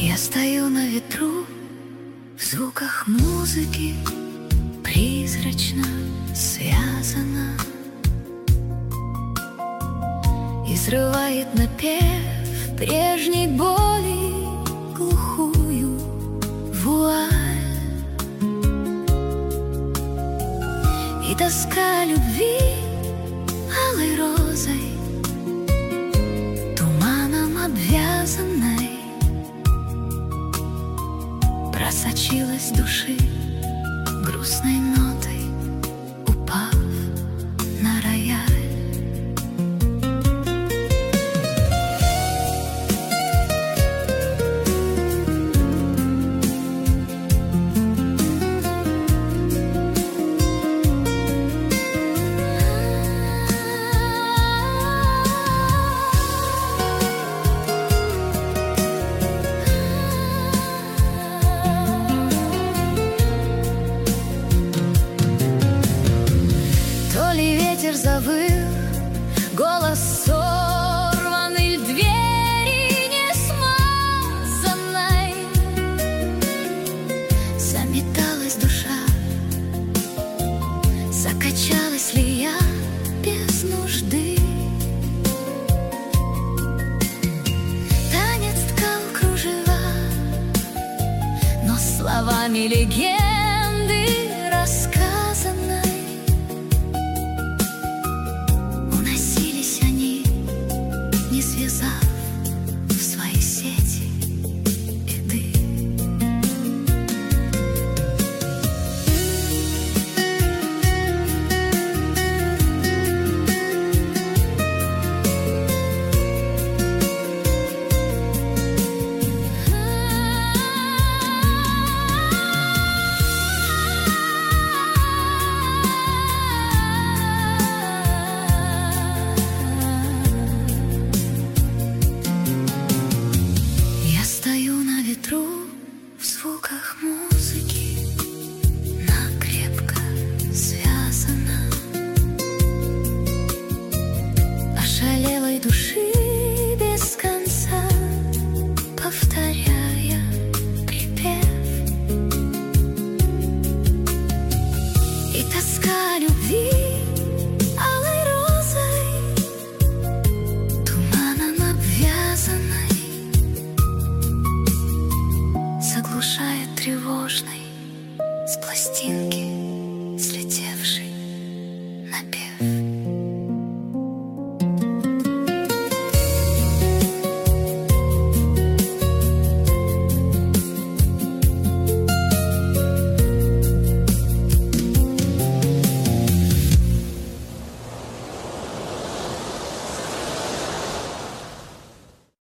Я стою на ветру, в звуках музыки, призрачно связана, и срывает напев прежней боли глухую вуаль. И тоска любви алой розой, туманом обвязанной, просочилась души грустной нотой, упав на рояль. Ветер завыл, голос сорванный, в двери не смазанной заметалась душа. Закачалась ли я без нужды? Танец ткал кружева, но словами легенды рассказанной не связав в свои сети беды. В звуках музыки она крепко связана, ошалелой души без конца, повторяя припев. И тоска любви алой розой, туманом обвязанной, заглушает тревожный